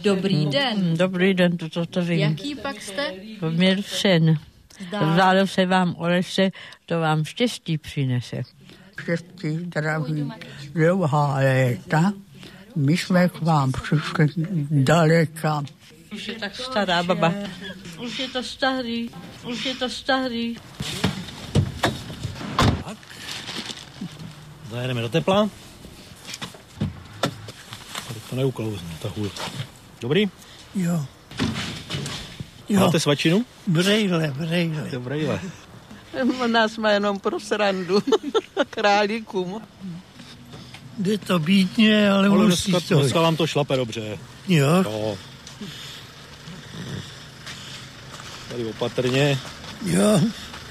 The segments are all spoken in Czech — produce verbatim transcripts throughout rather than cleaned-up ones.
Dobrý den. Dobrý den, to, to, to vím. Jaký pak jste? Poměr sen. Zdálo se vám o lese, to vám štěstí přinese. Štěstí, zdraví, dlouhá léta. My jsme k vám přišli daleka. Už je tak stará baba. Už je to starý, už je to starý. Tak. Zajedeme do tepla. Tady to neuklouzne, ta hůl. Dobrý? Jo. Jo. Máte svačinu? Brejle, brejle. To brejle. U nás má jenom pro srandu. Králíkům. Jde to bítně, ale, ale musí dneska, to. Dneska vám to šlape dobře. Jo. Jo. Tady opatrně. Jo.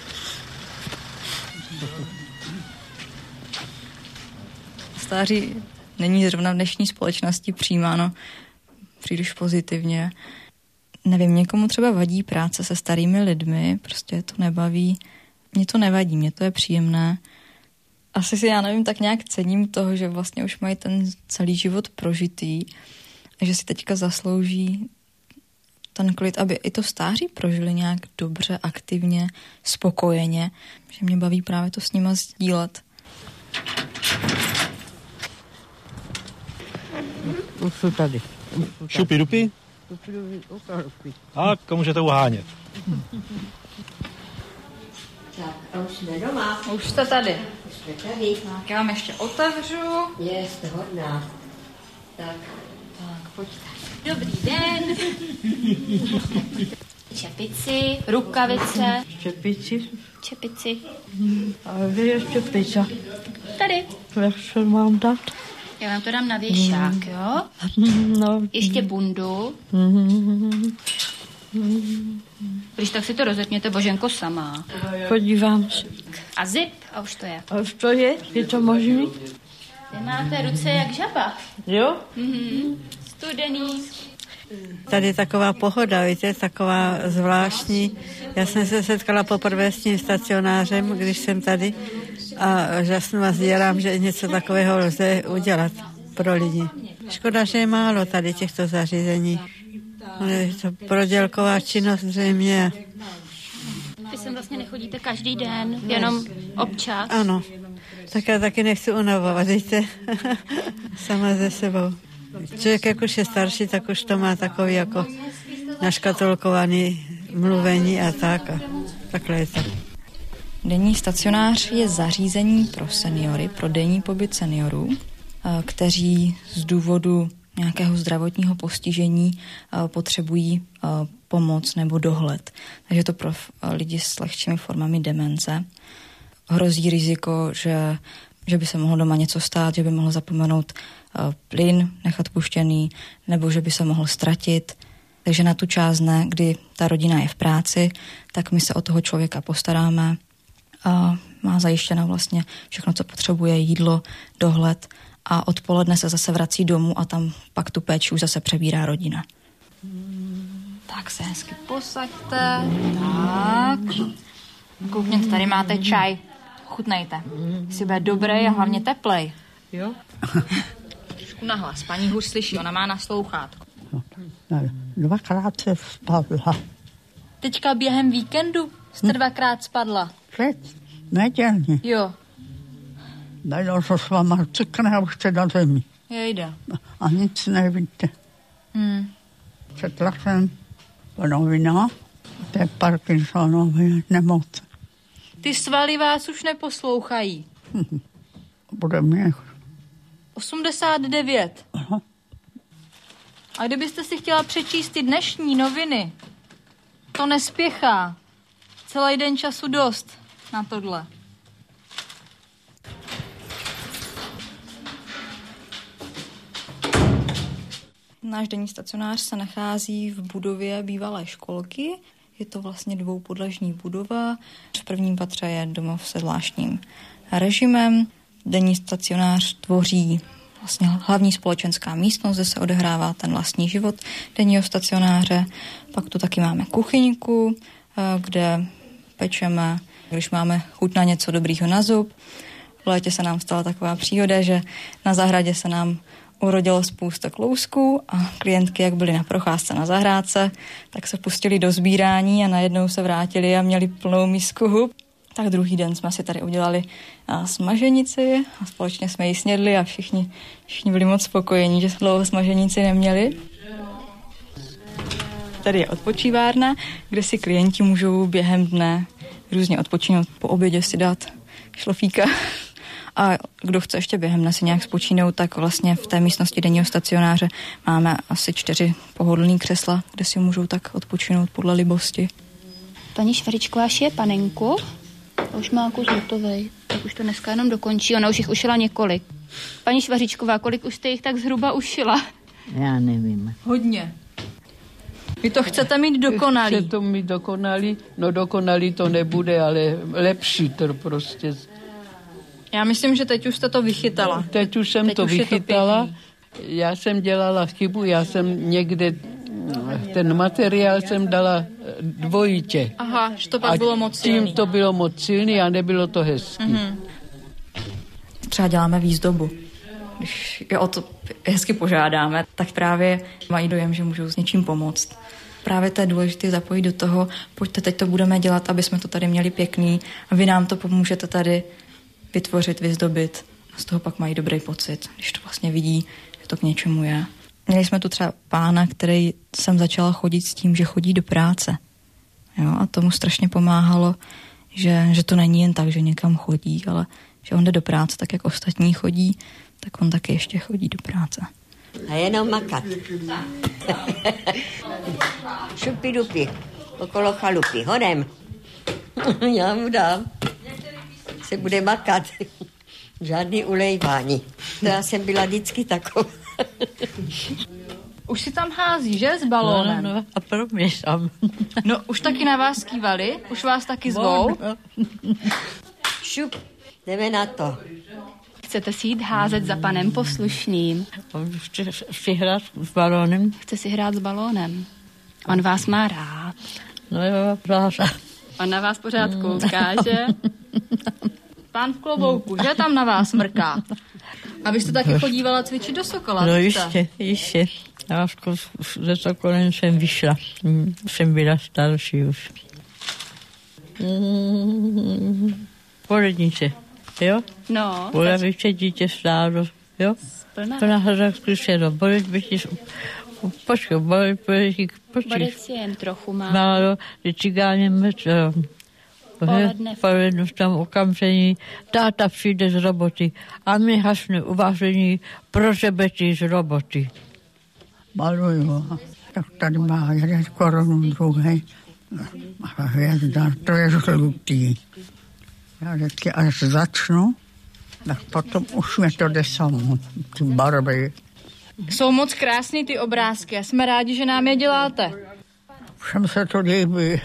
Stáří není zrovna v dnešní společnosti přijímáno příliš pozitivně. Nevím, někomu třeba vadí práce se starými lidmi, prostě to nebaví. Mně to nevadí, mně to je příjemné. Asi si, já nevím, tak nějak cením toho, že vlastně už mají ten celý život prožitý, že si teďka zaslouží ten klid, aby i to stáří prožili nějak dobře, aktivně, spokojeně, že mě baví právě to s nima sdílet. Už jsou tady. Šupy dupy? A můžete uhánět. Tak, a už jsme doma. Už jste tady. Už jsme tady. Tak já vám ještě otevřu. Je, jste hodná. Tak. Tak, pojďte. Dobrý den. Čepici, rukavice. Čepici. Čepici. A vy je čepice. Tady. Jak se mám dát? Já vám to dám na věšák, jo? No. Ještě bundu. Když tak si to rozepněte, Boženko, sama. Podívám se. A zip, a už to je. A už to je? Je to možný? Vy máte ruce jak žaba. Jo? Mhm. Studený. Tady je taková pohoda, víte, taková zvláštní. Já jsem se setkala poprvé s tím stacionářem, když jsem tady a žasnu a sdělám, že něco takového lze udělat pro lidi. Škoda, že je málo tady těchto zařízení. Je to prodělková činnost zřejmě. Vy sem vlastně nechodíte každý den, jenom občas. Ano, tak já taky nechci unavovat, víte, sama ze sebou. Člověk, jak už je starší, tak už to má takový jako naškatulkovaný mluvení a tak. A takhle je to. Denní stacionář je zařízení pro seniory, pro denní pobyt seniorů, kteří z důvodu nějakého zdravotního postižení potřebují pomoc nebo dohled. Takže to pro lidi s lehčími formami demence. Hrozí riziko, že, že by se mohlo doma něco stát, že by mohl zapomenout plyn, nechat puštěný, nebo že by se mohl ztratit. Takže na tu část dne, kdy ta rodina je v práci, tak my se o toho člověka postaráme. A má zajištěno vlastně všechno, co potřebuje, jídlo, dohled a odpoledne se zase vrací domů a tam pak tu péči už zase přebírá rodina. Tak se hezky posaďte. Tak. Koukněte, tady máte čaj. Chutnejte. Jestli bude dobrý a hlavně teplej. Jo? Trošku nahlas. Paní hůř slyší, ona má na slouchátko. Dvakrát se spadla. Teďka během víkendu jste dvakrát spadla. Před nedělně. Jo. Najednou se s váma cykne a už jste na zemi. Jejda. A nic nevíte. Hmm. Četla jsem po novinách, to je Parkinsonovy nemoc. Ty svaly vás už neposlouchají. Bude mě. osmdesát devět. Aha. A kdybyste si chtěla přečíst ty dnešní noviny, to nespěchá. Celý den času dost na tohle. Náš denní stacionář se nachází v budově bývalé školky. Je to vlastně dvoupodlažní budova. V prvním patře je domov se zvláštním režimem. Denní stacionář tvoří vlastně hlavní společenská místnost, kde se odehrává ten vlastní život denního stacionáře. Pak tu taky máme kuchyňku, kde pečeme, když máme chuť na něco dobrýho na zub. V létě se nám stala taková příhoda, že na zahradě se nám urodilo spousta klousků a klientky, jak byly na procházce na zahrádce, tak se pustili do sbírání a najednou se vrátili a měli plnou misku hub. Tak druhý den jsme si tady udělali smaženici a společně jsme ji snědli a všichni, všichni byli moc spokojení, že dlouho smaženici neměli. Tady je odpočívárna, kde si klienti můžou během dne různě odpočinout. Po obědě si dát šlofíka a kdo chce ještě během dne si nějak spočinout, tak vlastně v té místnosti denního stacionáře máme asi čtyři pohodlný křesla, kde si můžou tak odpočinout podle libosti. Paní Švaričková šije panenku, už má kus hotovej, tak už to dneska jenom dokončí, ona už jich ušila několik. Paní Švaričková, kolik už jste jich tak zhruba ušila? Já nevím. Hodně. Vy to chcete mít dokonalý? Chce to mít dokonalý, no dokonalý to nebude, ale lepší to prostě. Já myslím, že teď už jste to vychytala. Teď už jsem teď to už vychytala. To já jsem dělala chybu, já jsem někde ten materiál jsem dala dvojitě. Aha, že to pak a bylo moc silný. Tím to bylo moc silný a nebylo to hezký. Mm-hmm. Třeba děláme výzdobu. Když je o to hezky požádáme, tak právě mají dojem, že můžou s něčím pomoct. Právě to je důležité zapojit do toho, pojďte, teď to budeme dělat, aby jsme to tady měli pěkný a vy nám to pomůžete tady vytvořit, vyzdobit. A z toho pak mají dobrý pocit, když to vlastně vidí, že to k něčemu je. Měli jsme tu třeba pána, který jsem začala chodit s tím, že chodí do práce. Jo, a tomu strašně pomáhalo, že, že to není jen tak, že někam chodí, ale že on jde do práce tak, jak ostatní chodí, tak on taky ještě chodí do práce. A jenom makat. Šupi dupi, okolo chalupy, hodem. Já mu dám. Se bude makat. Žádný ulejvání. To já jsem byla vždycky taková. Už si tam hází, že? S balónem. No, no, a pro mě tam. No, už taky na vás kývali? Už vás taky zvou? Šup, jdeme na to. Chcete si jít házet za panem Poslušným? Chce si hrát s balónem? Chce si hrát s balónem. On vás má rád. No jo, rád. On na vás pořád kouká, že? Pán v klobouku, že tam na vás mrká? A vy jste taky chodívala cvičit do Sokola? No jistě, jistě. Já ze Sokolem jsem vyšla. Jsem byla starší už. Polednice, jo? No. Poleviče dítě stálo, jo? Plná. Plná hra zkušeno. Bolet by ti... Počkej, bolet by ti... Bodec je jen trochu málo. Málo, že cigáně mrtvého. Poledne. Polednu tam okamžení, táta přijde z roboty a my hasne uvaření pro žebetí z roboty. Maluju, tak tady má jeden korunu druhý. A hvězda, to je žlutý. Já vždycky, až začnu, tak potom už mě to jde samo, ty barvy. Jsou moc krásný ty obrázky a jsme rádi, že nám je děláte. Všem se to líbí.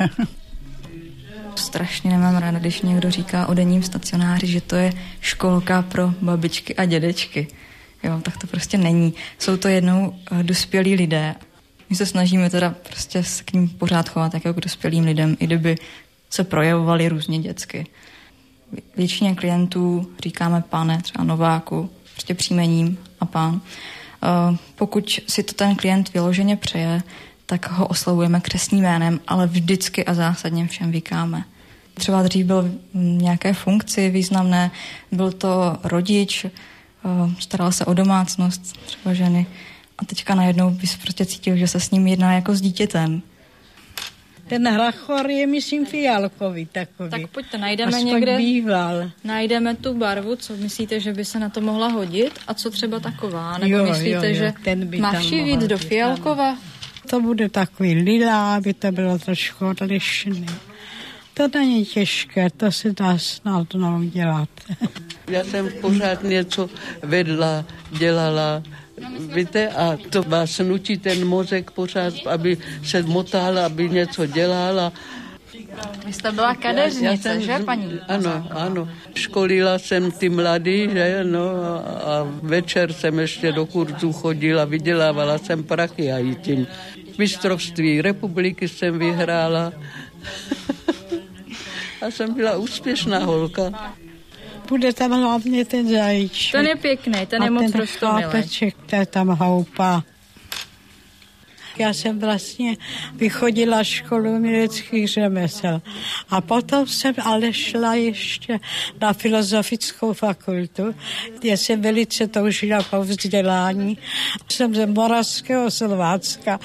Strašně nemám ráda, když někdo říká o denním stacionáři, že to je školka pro babičky a dědečky. Jo, tak to prostě není. Jsou to jednou uh, dospělí lidé. My se snažíme teda prostě se k ním pořád chovat jako k dospělým lidem, i kdyby se projevovali různě dětsky. Většině klientů říkáme pane, třeba Nováku, prostě příjmením a pán. Uh, pokud si to ten klient vyloženě přeje, tak ho oslavujeme křestním jménem, ale vždycky a zásadně všem vykáme. Třeba dřív byl v nějaké funkci významné, byl to rodič, staral se o domácnost třeba ženy a teďka najednou bys prostě cítil, že se s ním jedná jako s dítětem. Ten hlachor je, myslím, fialkový takový. Tak pojďte, najdeme Aspoň někde, býval. najdeme tu barvu, co myslíte, že by se na to mohla hodit a co třeba taková, nebo jo, myslíte, jo, jo, že máš víc do fialkova? To bude takový lila, aby to bylo trošku odlišné. To není těžké, to se dá snadno udělat. Já jsem pořád něco vedla, dělala, víte, a to vás nutí ten mozek pořád, aby se motála, aby něco dělala. Vy jste byla kadeřnice, jsem, že, paní? Ano, ano. Školila jsem ty mladý, že, no, a večer jsem ještě do kurzu chodila, vydělávala jsem prachy a i tím. Mistrovství republiky jsem vyhrála. A jsem byla úspěšná holka. bude tam hlavně ten zajíček. Ten je pěkný, ten je moc roztomilý. A ten chlapeček, to je tam houpa. Já jsem vlastně vychodila školu uměleckých řemesel a potom jsem ale šla ještě na filozofickou fakultu, kde jsem velice toužila po vzdělání. Jsem ze Moravského Slovácka.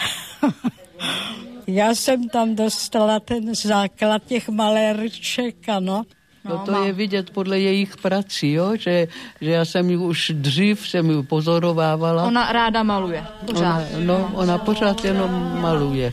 Já jsem tam dostala ten základ těch malérček, ano. No, to je vidět podle jejich prací, jo? Že, že já jsem ji už dřív jsem ji pozorovávala. Ona ráda maluje, pořád. Ona, no, ona pořád jenom maluje.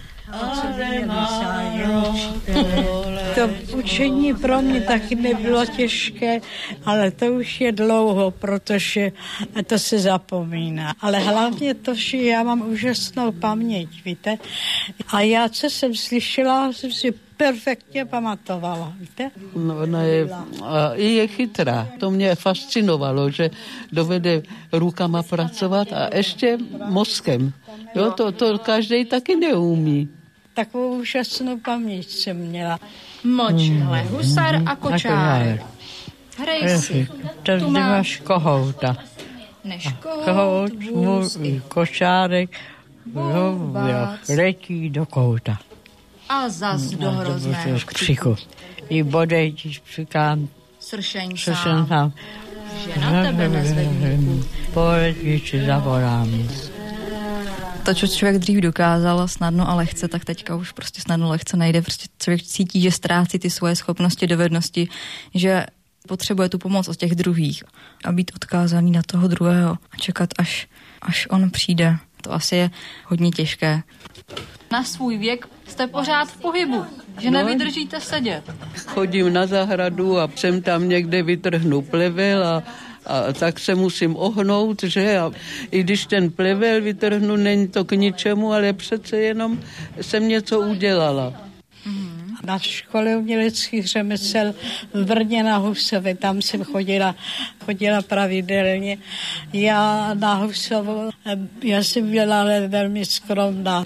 To učení pro mě taky nebylo těžké, ale to už je dlouho, protože to se zapomíná. Ale hlavně to, že já mám úžasnou paměť, víte. A já, co jsem slyšela, jsem si perfektně pamatovala, víte. No, ona je, a i je chytrá. To mě fascinovalo, že dovede rukama pracovat a ještě mozkem. Jo, to, to každý taky neumí. Takovou úžasnou paměť jsem měla. Moč, hele, husar a kočár. Hrej si. Tady Tu má- máš kohouta. Než Kohout, můj kočárek, Vůbec. letí do kouta. a zas do hrozného křiku. I bodej ti přikám, Sršeň co jsem sám. tam. Že na tebe nezvedníku. Poletí, či zavolám. To, co člověk dřív dokázal snadno a lehce, tak teďka už prostě snadno lehce nejde. Prostě člověk cítí, že ztrácí ty svoje schopnosti, dovednosti, že potřebuje tu pomoc od těch druhých a být odkázaný na toho druhého a čekat, až, až on přijde. To asi je hodně těžké. Na svůj věk jste pořád v pohybu, že No. nevydržíte sedět. Chodím na zahradu a jsem tam někde vytrhnu plevel a, a tak se musím ohnout, že? A i když ten plevel vytrhnu, není to k ničemu, ale přece jenom jsem něco udělala. Na škole uměleckých řemesel v Brně na Husově, tam jsem chodila, chodila pravidelně. Já na Husovou, já jsem byla ale velmi skromná.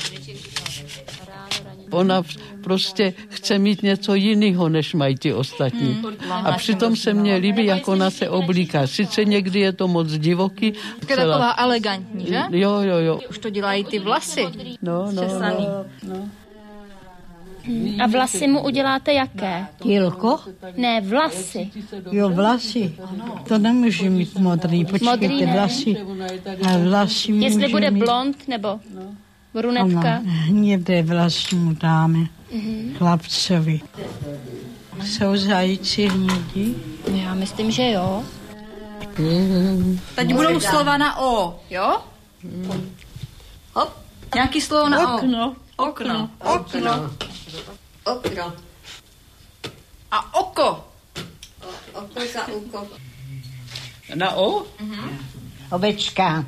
Ona prostě chce mít něco jiného, než mají ti ostatní. Hmm. A přitom se mně líbí, jak ona se oblíká. Sice někdy je to moc divoký. Je taková elegantní, že? Jo, jo, jo. Už to dělají ty vlasy. No, no, Česaný. no. A vlasy mu uděláte jaké? Jilko? Ne, vlasy. Jo, vlasy. To nemůže mít modrý, počkejte, Modrý ne. vlasy. A vlasy Jestli může bude mít... blond nebo brunetka. Ano, hnědé vlasy mu dáme. Chlapcovi. Jsou zajíci hnědí? Já myslím, že jo. Teď budou slova na O, jo? Hop, Nějaký slovo na O. Okno. Okno. okno. Okno. A oko. Okno za uko. Na O? Ovečka.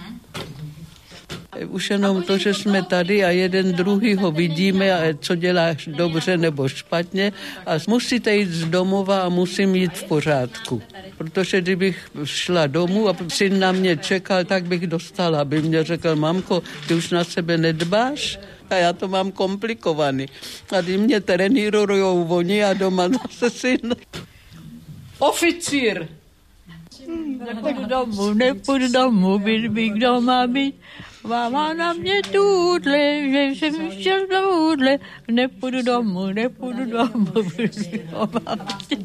Už jenom to, že jsme tady a jeden druhýho vidíme, a co děláš dobře nebo špatně a musíte jít z domova a musím jít v pořádku. Protože kdybych šla domů a syn na mě čekal, tak bych dostala, aby mě řekl, mamko, ty už na sebe nedbáš? A já to mám komplikovaný. A když mě trenírujou oni a doma zase syn. Oficír! Nepůjdu domů, nepůjdu domů, být bych doma být. Máma na mě tudle, že jsem šel domů, nepůjdu domů, nepůjdu domů, být doma.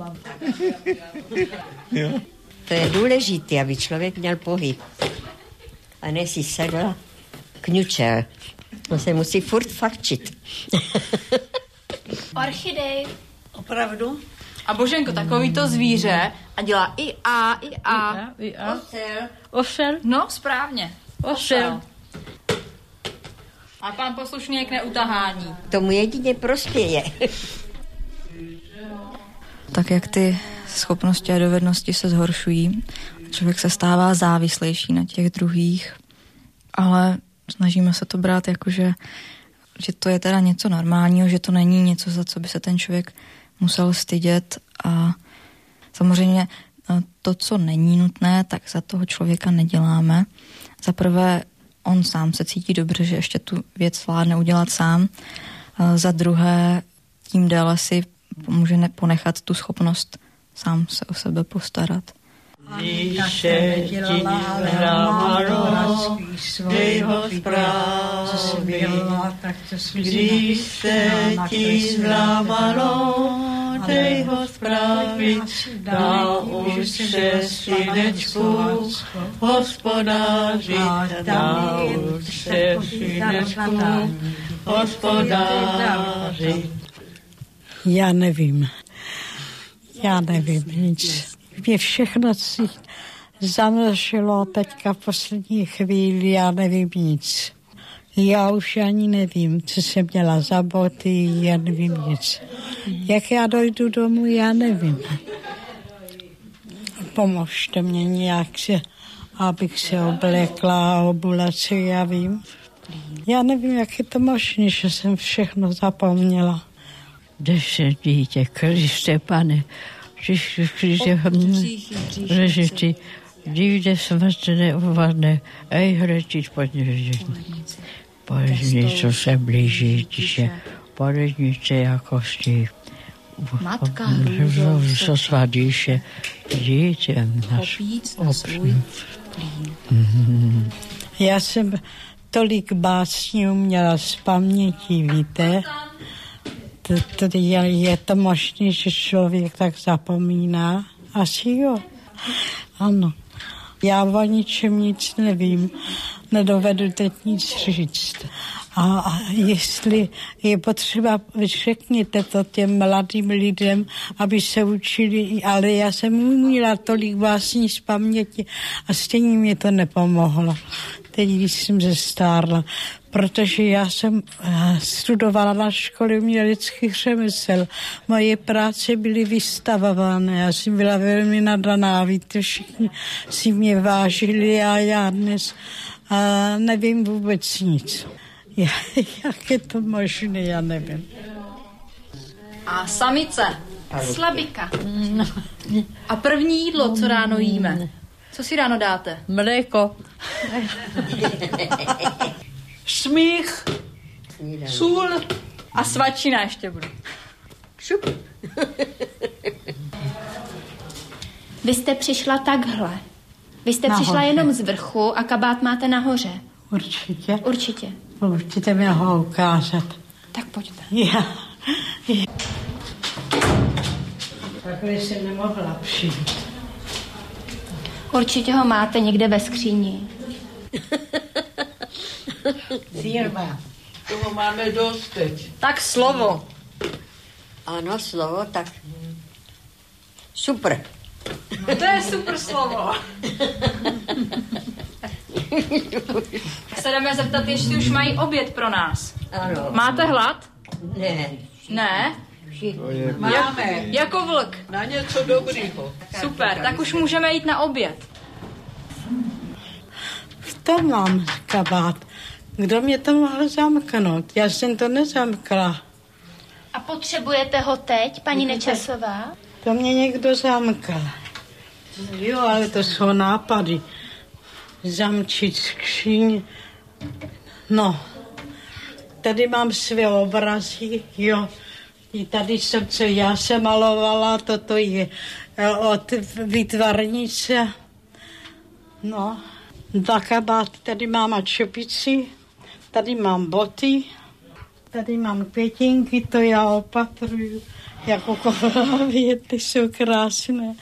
To je důležité, aby člověk měl pohyb. A ne si sedl kňučel. To se musí furt fakčit. Orchidej. Opravdu? A Boženko, takový to zvíře a dělá i A, i A. I a? Ocel. Osel? No, správně. Osel. A pan poslušník neutahání. Tomu jedině prospěje. Tak jak ty schopnosti a dovednosti se zhoršují, člověk se stává závislejší na těch druhých, ale snažíme se to brát jako, že, že to je teda něco normálního, že to není něco, za co by se ten člověk musel stydět a samozřejmě to, co není nutné, tak za toho člověka neděláme. Za prvé, on sám se cítí dobře, že ještě tu věc zvládne udělat sám. Za druhé, tím déle si může ponechat tu schopnost sám se o sebe postarat. Když se ti zlámalo, dej ho zprávy. Když se ti zlámalo, dej ho zprávy. Nauč se, synečku, hospodářit. Nauč se, synečku, hospodářit. Já nevím. Já nevím nic. Mě všechno si zamlžilo teďka v poslední chvíli, já nevím nic. Já už ani nevím, co jsem měla za boty, já nevím nic. Jak já dojdu domů, já nevím. Pomožte mě nějak, se, abych se oblekla a obula, co já vím. Já nevím, jak je to možné, že jsem všechno zapomněla. Kde se dítě, Kriste, Pane, Kriste, Kriste, Kriste, dívde smrtné uvadne, ej hrečiť podněžit. Požnico se blíží tiše, porednice jakosti. Matka růžov, co svadíše, dítěm naš opřít. Já jsem tolik básní uměla z paměti, víte? Tady je, je to možné, že člověk tak zapomíná? Asi jo. Ano. Já o ničem nic nevím. Nedovedu teď nic říct. A, a jestli je potřeba, řekněte to těm mladým lidem, aby se učili, ale já jsem uměla tolik básní z paměti a stejně mě to nepomohlo. Teď, když jsem zestárla, protože já jsem studovala na škole uměleckých řemesel. Moje práce byly vystavovány. Já jsem byla velmi nadaná, víte, všichni si mě vážili a já dnes a nevím vůbec nic. Já, jak je to možné, já nevím. A samice. Slabika. No. A první jídlo, co ráno jíme? Co si ráno dáte? Mléko. Smích. Sůl. A svačina ještě bude. Šup. Vy jste přišla takhle. Vy jste Nahoře. přišla jenom z vrchu a kabát máte nahoře. Určitě. Určitě. Určitě mi ho ukázat. Tak pojďte. Já. Takhle jsem nemohla přijít. Určitě ho máte někde ve skříni. Firma. Toho máme dost teď. Tak slovo. Ano, slovo, tak super. No to je super slovo. Se jdeme zeptat, jestli už mají oběd pro nás. Ano. Máte hlad? Ne. Ne? Máme. Jako vlk. Na něco dobrýho. Super, tak už můžeme jít na oběd. V tom mám kabát. Kdo mě to mohl zamknout? Já jsem to nezamkla. A potřebujete ho teď, paní Nečasová? To mě někdo zamkl. Jo, ale to jsou nápady. Zamčit skříň. No, tady mám své obrazy, jo. I tady jsem, co já jsem malovala, toto je od výtvarnice. No, na kabát, tady mám a čepici, tady mám boty, tady mám květinky, to já opatruju, jako kohlávě, ty jsou krásné.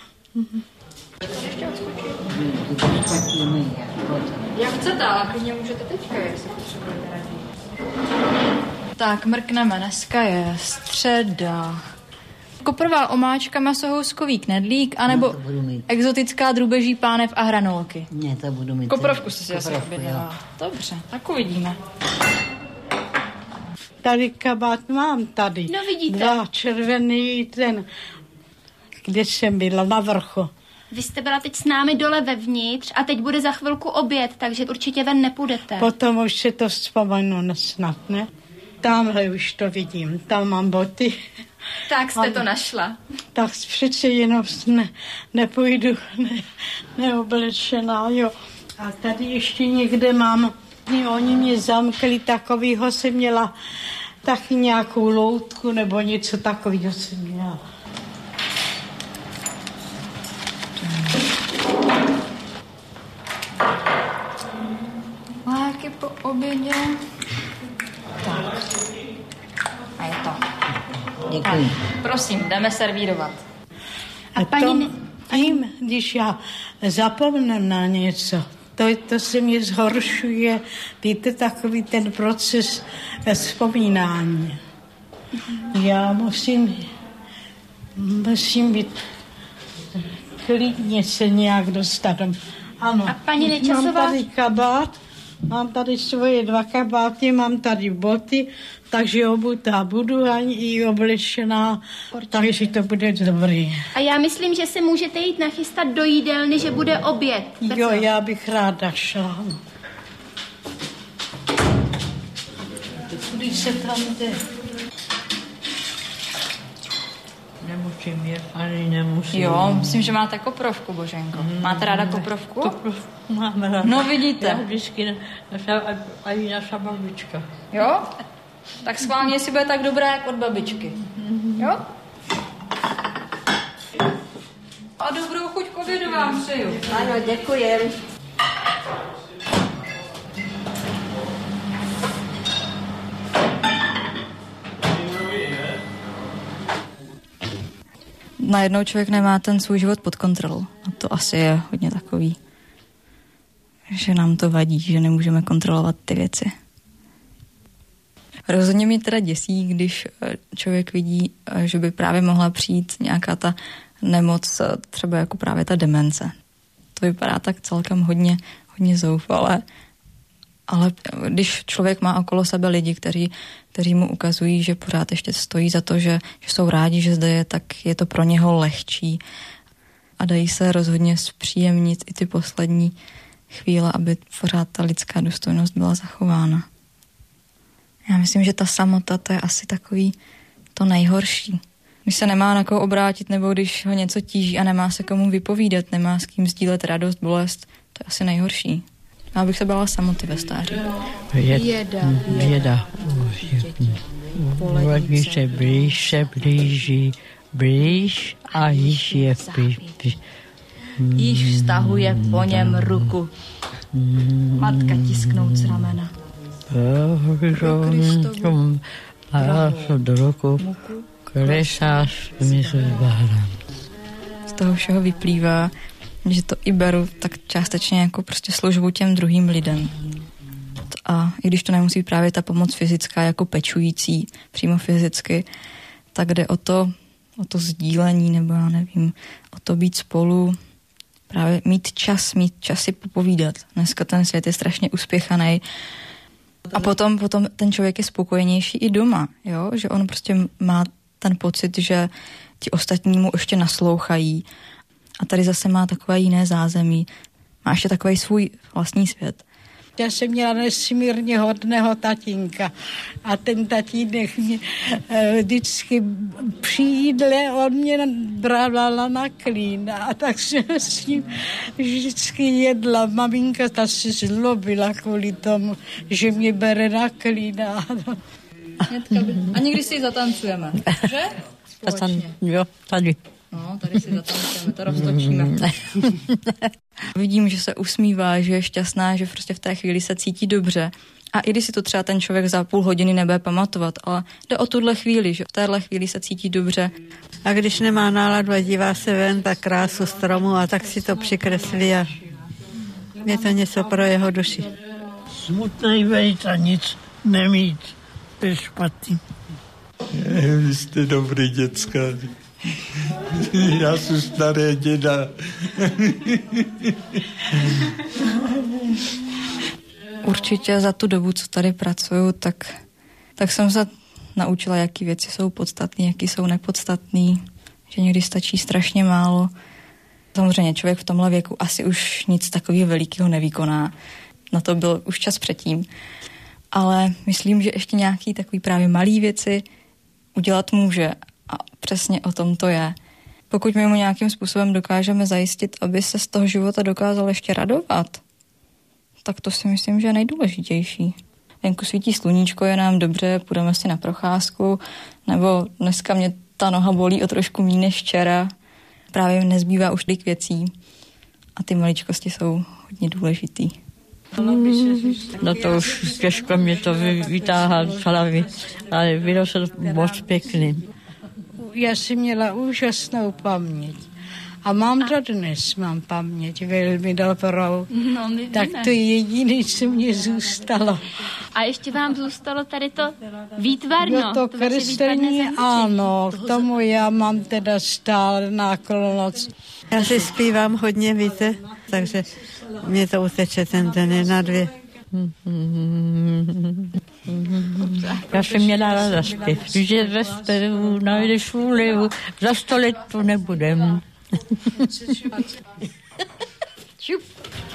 Jak chcete, ale klidně můžete teďka, jak se potřebujete radit. Tak, mrkneme, dneska je středa. Koprová omáčka, masohouskový knedlík, anebo no, exotická drůbeží pánev a hranolky. Ne, to budu mít. Koprovku jste si asi Koprovku, objednala. Dobře, tak uvidíme. Tady kabát mám, tady. No vidíte. Dva červený, ten, kde jsem byla, na vrchu. Vy jste byla teď s námi dole vevnitř a teď bude za chvilku oběd, takže určitě ven nepůjdete. Potom už si to vzpomenu snad, ne? Tamhle už to vidím, tam mám boty. Tak jste to našla. Tak přece jenom ne, nepůjdu ne, neoblečená, jo. A tady ještě někde mám, oni mě zamkli, takovýho jsem měla taky nějakou loutku nebo něco takového jsem měla. obědě. Tak. A je to. Děkuji. Tak, prosím, jdeme servírovat. A paní... Tím, když já zapomnem na něco, to, to se mi zhoršuje, víte, takový ten proces vzpomínání. Já musím, musím být klidně se nějak dostat. Ano, a paní Nečasová? Mám tady kabát, mám tady svoje dva kabáty, mám tady boty, takže obutá budu ani i oblečená, takže to bude dobrý. A já myslím, že se můžete jít nachystat do jídelny, že bude oběd. Jo, já bych ráda šla. Kudy se tam jde? Nemusím je, ani nemusím. Jo, myslím, že máte koprovku, Boženko. Mm, máte ráda koprovku? Koprovku máme ráda. No vidíte. Já vždycky, naša, a i naša babička. Jo? Tak schválně, jestli bude tak dobrá, jak od babičky. Jo? A dobrou chuť k obědu vám přeju. Ano, děkujem. Najednou člověk nemá ten svůj život pod kontrolou. A to asi je hodně takový, že nám to vadí, že nemůžeme kontrolovat ty věci. Rozhodně mě teda děsí, když člověk vidí, že by právě mohla přijít nějaká ta nemoc, třeba jako právě ta demence. To vypadá tak celkem hodně, hodně zoufale. Ale když člověk má okolo sebe lidi, kteří, kteří mu ukazují, že pořád ještě stojí za to, že, že jsou rádi, že zde je, tak je to pro něho lehčí. A dají se rozhodně zpříjemnit i ty poslední chvíle, aby pořád ta lidská důstojnost byla zachována. Já myslím, že ta samota, to je asi takový to nejhorší. Když se nemá na koho obrátit, nebo když ho něco tíží a nemá se komu vypovídat, nemá s kým sdílet radost, bolest, to je asi nejhorší. Já bych se bála samoty ve stáří. Věda, věda. Poledí se blíž, se blíží, blíž a již je blíž. Již vztahuje po něm ruku. Matka tisknout z ramena. Pro Kristovu a do roku klesáš mi se zbáram. Z toho všeho vyplývá, že to i beru tak částečně jako prostě službu těm druhým lidem. A i když to nemusí právě ta pomoc fyzická jako pečující, přímo fyzicky, tak jde o to, o to sdílení, nebo já nevím, o to být spolu, právě mít čas, mít čas si popovídat. Dneska ten svět je strašně uspěchaný. A potom, potom ten člověk je spokojenější i doma, jo? Že on prostě má ten pocit, že ti ostatní mu ještě naslouchají. A tady zase má takové jiné zázemí. Má ještě takový svůj vlastní svět. Já jsem měla nesmírně hodného tatínka a ten tatínek mě e, vždycky při jídle, on mě brala na klín a tak jsem s ním vždycky jedla. Maminka ta se zlobila kvůli tomu, že mě bere na klín. A, a někdy si zatancujeme, že? Společně. Jo, tady. No, tady si zatancujeme, to roztočíme. Vidím, že se usmívá, že je šťastná, že prostě v té chvíli se cítí dobře. A i když si to třeba ten člověk za půl hodiny nebude pamatovat, ale jde o tuhle chvíli, že v téhle chvíli se cítí dobře. A když nemá náladu a dívá se ven, tak krásu stromu a tak si to přikreslí a je to něco pro jeho duši. Smutnej vejt a nic nemít, to je špatný. Vy jste dobrý děcka. Já jsem staré děda. Určitě za tu dobu, co tady pracuju, tak, tak jsem se naučila, jaký věci jsou podstatné, jaký jsou nepodstatné, že někdy stačí strašně málo. Samozřejmě člověk v tomhle věku asi už nic takového velikého nevykoná. Na to byl už čas předtím. Ale myslím, že ještě nějaký takový právě malý věci udělat může. A přesně o tom to je. Pokud my mu nějakým způsobem dokážeme zajistit, aby se z toho života dokázal ještě radovat, tak to si myslím, že je nejdůležitější. Venku svítí sluníčko, je nám dobře, půjdeme si na procházku, nebo dneska mě ta noha bolí o trošku méně než včera. Právě nezbývá už tolik věcí a ty maličkosti jsou hodně důležitý. No to už těžko mě to vytáhá z hlavy, ale bylo to moc pěkný. Já jsem měla úžasnou paměť. A mám dodnes, mám paměť velmi dobrou. No, my tak víme. to je jediné, co mě zůstalo. A ještě vám zůstalo tady to výtvarno. No to, to kreslení, ano, k tomu já mám teda stále náklonnost. Já si zpívám hodně, víte, takže mě to uteče ten den na dvě. Já jsem měla ráda zpěv, že ve zpěvu najdeš úlevu, za sto let tu nebudem.